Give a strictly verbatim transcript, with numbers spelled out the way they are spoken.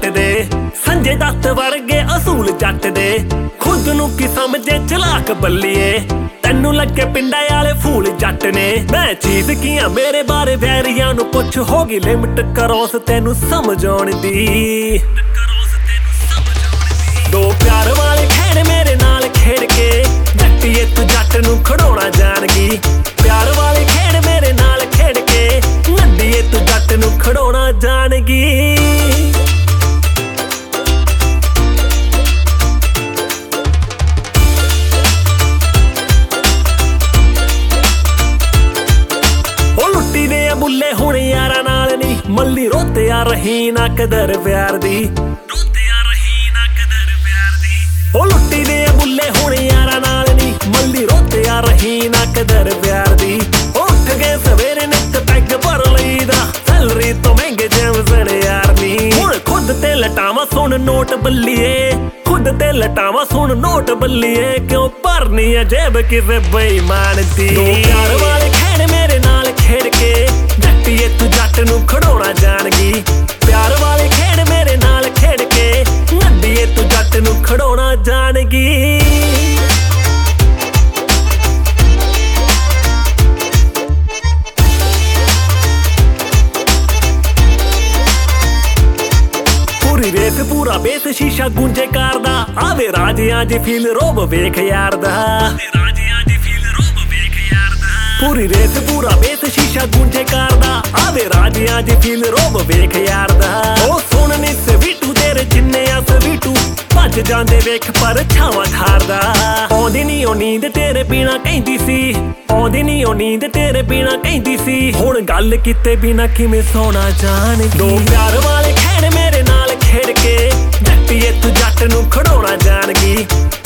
दे संजय दत्त वर्गे असूल जट दे खुद नू की समझे चलाक बल्लिए तैनू लगे पिंडा वाले फूल जट ने मैं चीज की हाँ मेरे बारे वैरियां नू पुछ होगी लिमिट क्रॉस तैनू समझ आउण दी दो प्यार वाले खेड़ मेरे नाल खेड़ के जट्टिए तू जट नू खड़ोना जानगी प्यार वाले खेड़ मेरे नाल खेड़ के नड्डिए तू जट नू खड़ोना जानगी बुल्ले हुण यारा नाल नी मल्ली रोते आ रही ना कदर प्यार दी रोते आ रही ना कदर प्यार दी ओ लुट्टी दे बुल्ले हुण यारा नाल नी मल्ली रोते आ रही ना कदर प्यार दी उठ गए सवेरे नित पैग भर लईदा सैलरी तो महंगे जेम सड़े यार नी हुण खुद ते लटावा सुन नोट बल्लिए खुद ते लटावा सुन नोट बल्लिए क्यों भरनी है जेब किसे बेईमान दी दो प्यार वाले खेड़ मेरे नाल खेड़ के जट्टिए तू जट नू खड़ोना जानगी प्यार वाले खेड़ मेरे नाल खेड़ के नड्डिए तू जट नू खड़ोना जानगी पूरी रेत पूरा बेस शीशा गूंजे कार दा आवे राजियां दी फील रोब वेख यार दा पूरी रेत पूरा बेस शीशा गूंजे कार दा आवे राजियां दी फील रोब वेख यार दा ओ सुन नी सवीटू तेरे जिन्ने आ सवीटू भज जांदे वेख पर छावां खारदा आउंदी नी ओ नींद तेरे बिना कहंदी सी आउंदी नी ओ नींद तेरे बिना कहंदी सी हुण गल कीते बिना किवें सोना जाणगी दो प्यार वाले खेड़ मेरे नाल खेड़ के जट्टिए तू जट नू खड़ोना जानगी